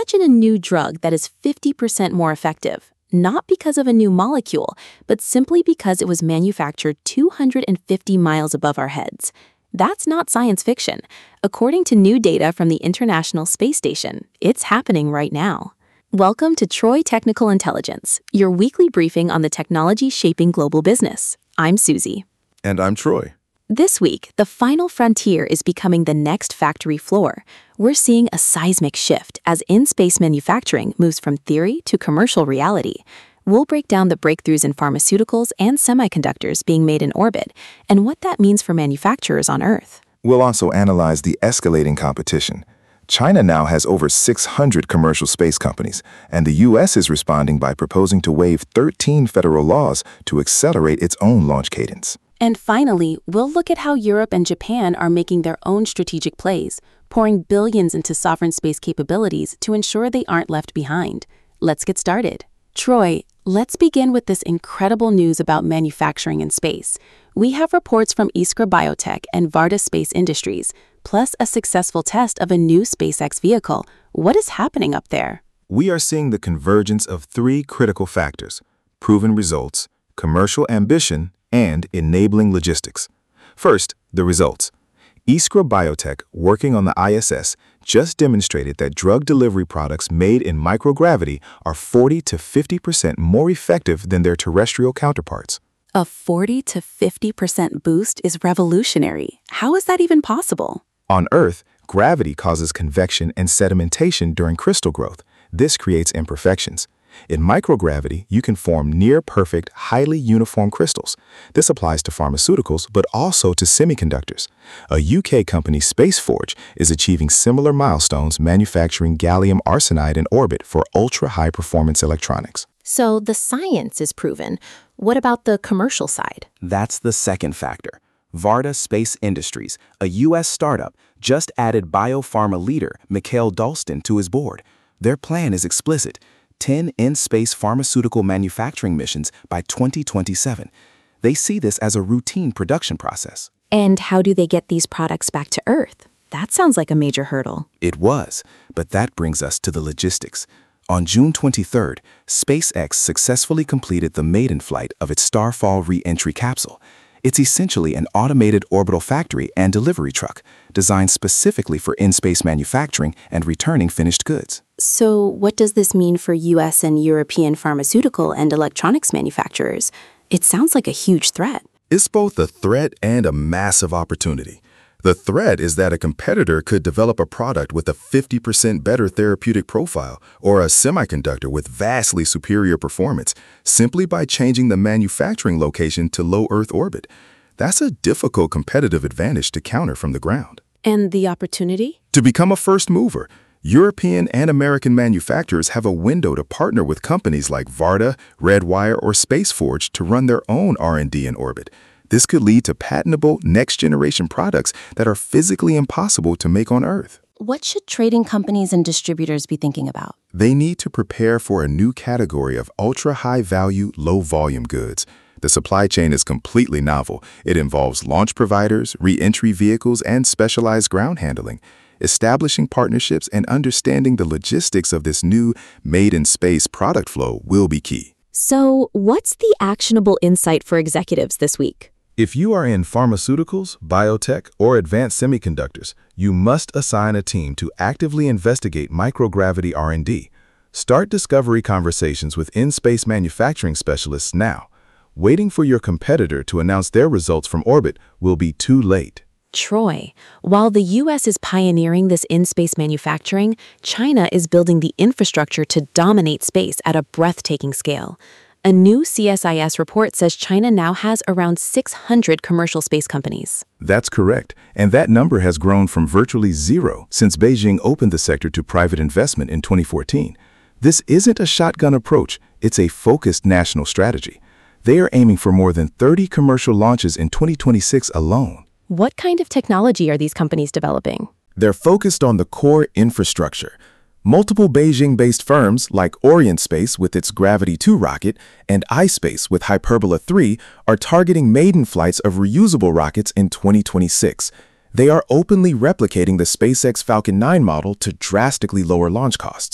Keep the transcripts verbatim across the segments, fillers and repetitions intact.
Imagine a new drug that is fifty percent more effective, not because of a new molecule, but simply because it was manufactured two hundred fifty miles above our heads. That's not science fiction. According to new data from the International Space Station, it's happening right now. Welcome to Troy Technical Intelligence, your weekly briefing on the technology shaping global business. I'm Susie. And I'm Troy. This week, the final frontier is becoming the next factory floor. We're seeing a seismic shift as in-space manufacturing moves from theory to commercial reality. We'll break down the breakthroughs in pharmaceuticals and semiconductors being made in orbit and what that means for manufacturers on Earth. We'll also analyze the escalating competition. China now has over six hundred commercial space companies, and the U S is responding by proposing to waive thirteen federal laws to accelerate its own launch cadence. And finally, we'll look at how Europe and Japan are making their own strategic plays, pouring billions into sovereign space capabilities to ensure they aren't left behind. Let's get started. Troy, let's begin with this incredible news about manufacturing in space. We have reports from Iskra Biotech and Varda Space Industries, plus a successful test of a new SpaceX vehicle. What is happening up there? We are seeing the convergence of three critical factors: proven results, commercial ambition, and enabling logistics. First, the results. Iskra Biotech, working on the I S S, just demonstrated that drug delivery products made in microgravity are forty to fifty percent more effective than their terrestrial counterparts. A forty to fifty percent boost is revolutionary. How is that even possible? On Earth, gravity causes convection and sedimentation during crystal growth. This creates imperfections. In microgravity, you can form near-perfect, highly uniform crystals. This applies to pharmaceuticals, but also to semiconductors. A U K company, SpaceForge, is achieving similar milestones manufacturing gallium arsenide in orbit for ultra-high-performance electronics. So the science is proven. What about the commercial side? That's the second factor. Varda Space Industries, a U S startup, just added biopharma leader Mikhail Dalston to his board. Their plan is explicit: ten in-space pharmaceutical manufacturing missions by twenty twenty-seven. They see this as a routine production process. And how do they get these products back to Earth? That sounds like a major hurdle. It was, but that brings us to the logistics. On June twenty-third, SpaceX successfully completed the maiden flight of its Starfall re-entry capsule. It's essentially an automated orbital factory and delivery truck, designed specifically for in-space manufacturing and returning finished goods. So what does this mean for U S and European pharmaceutical and electronics manufacturers? It sounds like a huge threat. It's both a threat and a massive opportunity. The threat is that a competitor could develop a product with a fifty percent better therapeutic profile or a semiconductor with vastly superior performance simply by changing the manufacturing location to low Earth orbit. That's a difficult competitive advantage to counter from the ground. And the opportunity? To become a first mover, European and American manufacturers have a window to partner with companies like Varda, Redwire, or SpaceForge to run their own R and D in orbit. This could lead to patentable, next-generation products that are physically impossible to make on Earth. What should trading companies and distributors be thinking about? They need to prepare for a new category of ultra-high-value, low-volume goods. The supply chain is completely novel. It involves launch providers, re-entry vehicles, and specialized ground handling. Establishing partnerships and understanding the logistics of this new made-in-space product flow will be key. So, what's the actionable insight for executives this week? If you are in pharmaceuticals, biotech, or advanced semiconductors, you must assign a team to actively investigate microgravity R and D. Start discovery conversations with in-space manufacturing specialists now. Waiting for your competitor to announce their results from orbit will be too late. Troy, while the U S is pioneering this in-space manufacturing, China is building the infrastructure to dominate space at a breathtaking scale. A new C S I S report says China now has around six hundred commercial space companies. That's correct, and that number has grown from virtually zero since Beijing opened the sector to private investment in twenty fourteen. This isn't a shotgun approach, it's a focused national strategy. They are aiming for more than thirty commercial launches in twenty twenty-six alone. What kind of technology are these companies developing? They're focused on the core infrastructure. Multiple Beijing-based firms like Orionspace with its Gravity two rocket and iSpace with Hyperbola three are targeting maiden flights of reusable rockets in twenty twenty-six. They are openly replicating the SpaceX Falcon nine model to drastically lower launch costs.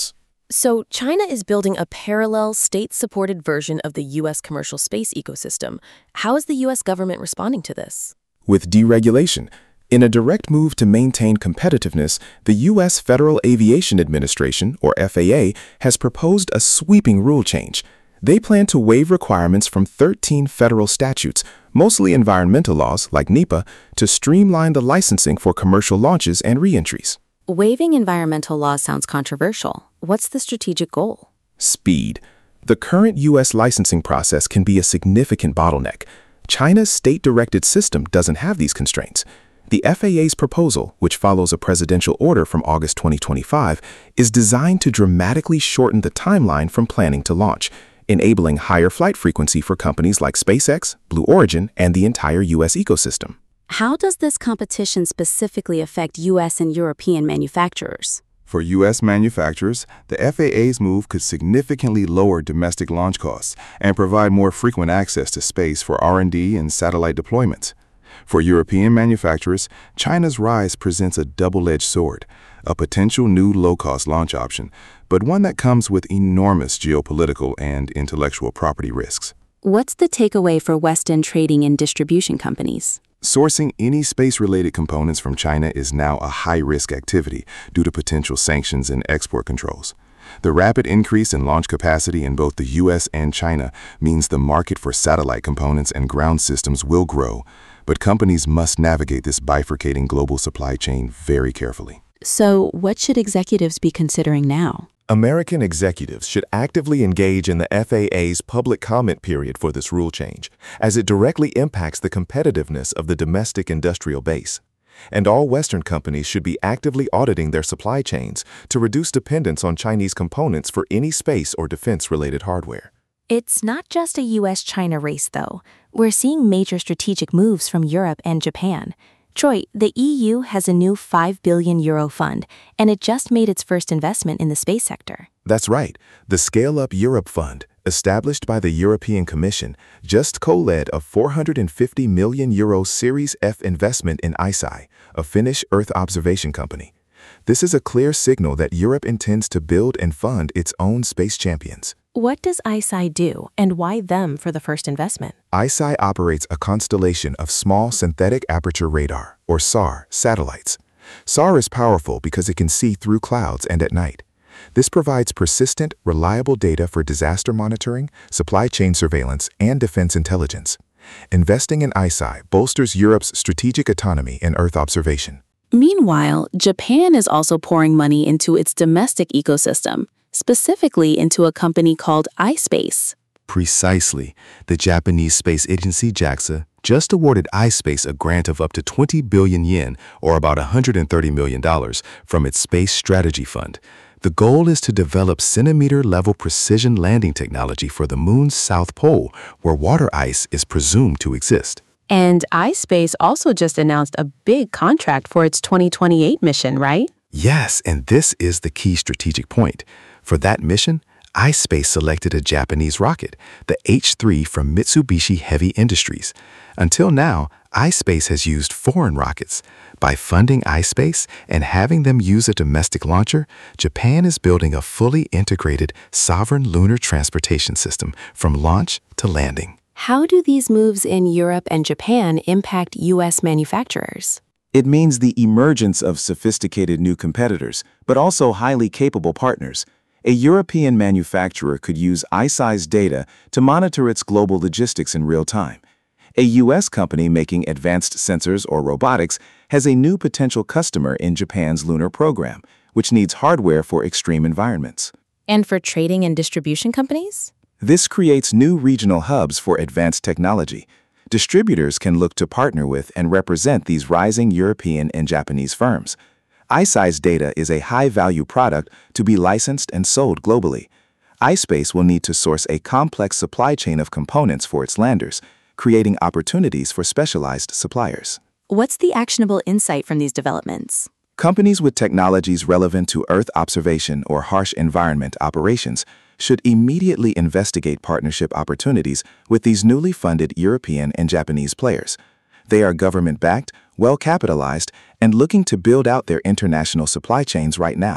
So, China is building a parallel state-supported version of the U S commercial space ecosystem. How is the U S government responding to this? With deregulation, in a direct move to maintain competitiveness, the U S Federal Aviation Administration, or F A A, has proposed a sweeping rule change. They plan to waive requirements from thirteen federal statutes, mostly environmental laws like NEPA, to streamline the licensing for commercial launches and reentries. Waiving environmental laws sounds controversial. What's the strategic goal? Speed. The current U S licensing process can be a significant bottleneck. China's state-directed system doesn't have these constraints. The F A A's proposal, which follows a presidential order from August twenty twenty-five, is designed to dramatically shorten the timeline from planning to launch, enabling higher flight frequency for companies like SpaceX, Blue Origin, and the entire U S ecosystem. How does this competition specifically affect U S and European manufacturers? For U S manufacturers, the F A A's move could significantly lower domestic launch costs and provide more frequent access to space for R and D and satellite deployments. For European manufacturers, China's rise presents a double-edged sword, a potential new low-cost launch option, but one that comes with enormous geopolitical and intellectual property risks. What's the takeaway for Western trading and distribution companies? Sourcing any space-related components from China is now a high-risk activity due to potential sanctions and export controls. The rapid increase in launch capacity in both the U S and China means the market for satellite components and ground systems will grow, but companies must navigate this bifurcating global supply chain very carefully. So, what should executives be considering now? American executives should actively engage in the F A A's public comment period for this rule change, as it directly impacts the competitiveness of the domestic industrial base. And all Western companies should be actively auditing their supply chains to reduce dependence on Chinese components for any space or defense-related hardware. It's not just a U S China race, though. We're seeing major strategic moves from Europe and Japan. Troy, the E U has a new five billion euro fund, and it just made its first investment in the space sector. That's right. The Scale Up Europe Fund, established by the European Commission, just co-led a four hundred fifty million euro Series F investment in ICEYE, a Finnish Earth observation company. This is a clear signal that Europe intends to build and fund its own space champions. What does ICEYE do, and why them for the first investment? ICEYE operates a constellation of small synthetic aperture radar, or S A R, satellites. S A R is powerful because it can see through clouds and at night. This provides persistent, reliable data for disaster monitoring, supply chain surveillance, and defense intelligence. Investing in ICEYE bolsters Europe's strategic autonomy in Earth observation. Meanwhile, Japan is also pouring money into its domestic ecosystem, specifically into a company called iSpace. Precisely. The Japanese space agency JAXA just awarded iSpace a grant of up to twenty billion yen, or about one hundred thirty million dollars, from its Space Strategy Fund. The goal is to develop centimeter-level precision landing technology for the moon's south pole, where water ice is presumed to exist. And iSpace also just announced a big contract for its twenty twenty-eight mission, right? Yes, and this is the key strategic point. For that mission, iSpace selected a Japanese rocket, the H three from Mitsubishi Heavy Industries. Until now, iSpace has used foreign rockets. By funding iSpace and having them use a domestic launcher, Japan is building a fully integrated, sovereign lunar transportation system from launch to landing. How do these moves in Europe and Japan impact U S manufacturers? It means the emergence of sophisticated new competitors, but also highly capable partners. A European manufacturer could use ICEYE's data to monitor its global logistics in real time. A U S company making advanced sensors or robotics has a new potential customer in Japan's lunar program, which needs hardware for extreme environments. And for trading and distribution companies? This creates new regional hubs for advanced technology. Distributors can look to partner with and represent these rising European and Japanese firms. ICEYE's data is a high-value product to be licensed and sold globally. iSpace will need to source a complex supply chain of components for its landers, creating opportunities for specialized suppliers. What's the actionable insight from these developments? Companies with technologies relevant to Earth observation or harsh environment operations should immediately investigate partnership opportunities with these newly funded European and Japanese players. They are government-backed, well-capitalized, and looking to build out their international supply chains right now.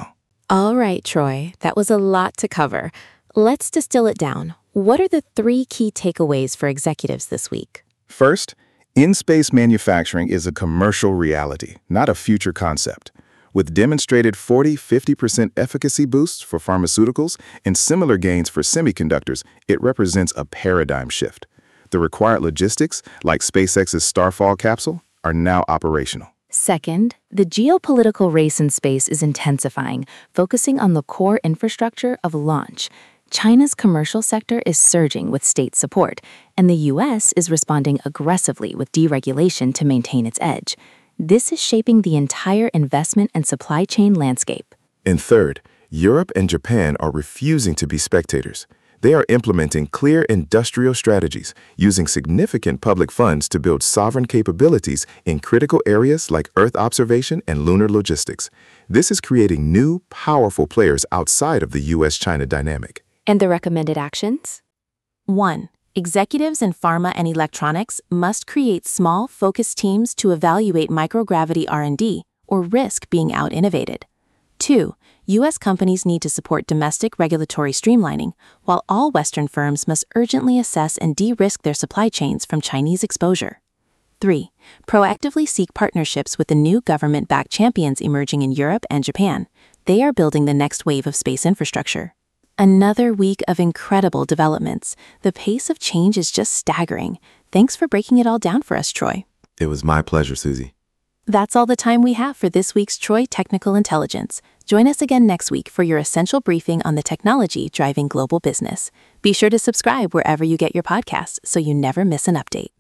All right, Troy, that was a lot to cover. Let's distill it down. What are the three key takeaways for executives this week? First, in-space manufacturing is a commercial reality, not a future concept. With demonstrated forty to fifty percent efficacy boosts for pharmaceuticals and similar gains for semiconductors, it represents a paradigm shift. The required logistics, like SpaceX's Starfall capsule, are now operational. Second, the geopolitical race in space is intensifying, focusing on the core infrastructure of launch. China's commercial sector is surging with state support, and the U S is responding aggressively with deregulation to maintain its edge. This is shaping the entire investment and supply chain landscape. And third, Europe and Japan are refusing to be spectators. They are implementing clear industrial strategies, using significant public funds to build sovereign capabilities in critical areas like Earth observation and lunar logistics. This is creating new, powerful players outside of the U S China dynamic. And the recommended actions? one. Executives in pharma and electronics must create small, focused teams to evaluate microgravity R and D or risk being out-innovated. two. U S companies need to support domestic regulatory streamlining, while all Western firms must urgently assess and de-risk their supply chains from Chinese exposure. three. Proactively seek partnerships with the new government-backed champions emerging in Europe and Japan. They are building the next wave of space infrastructure. Another week of incredible developments. The pace of change is just staggering. Thanks for breaking it all down for us, Troy. It was my pleasure, Susie. That's all the time we have for this week's Troy Technical Intelligence. Join us again next week for your essential briefing on the technology driving global business. Be sure to subscribe wherever you get your podcasts so you never miss an update.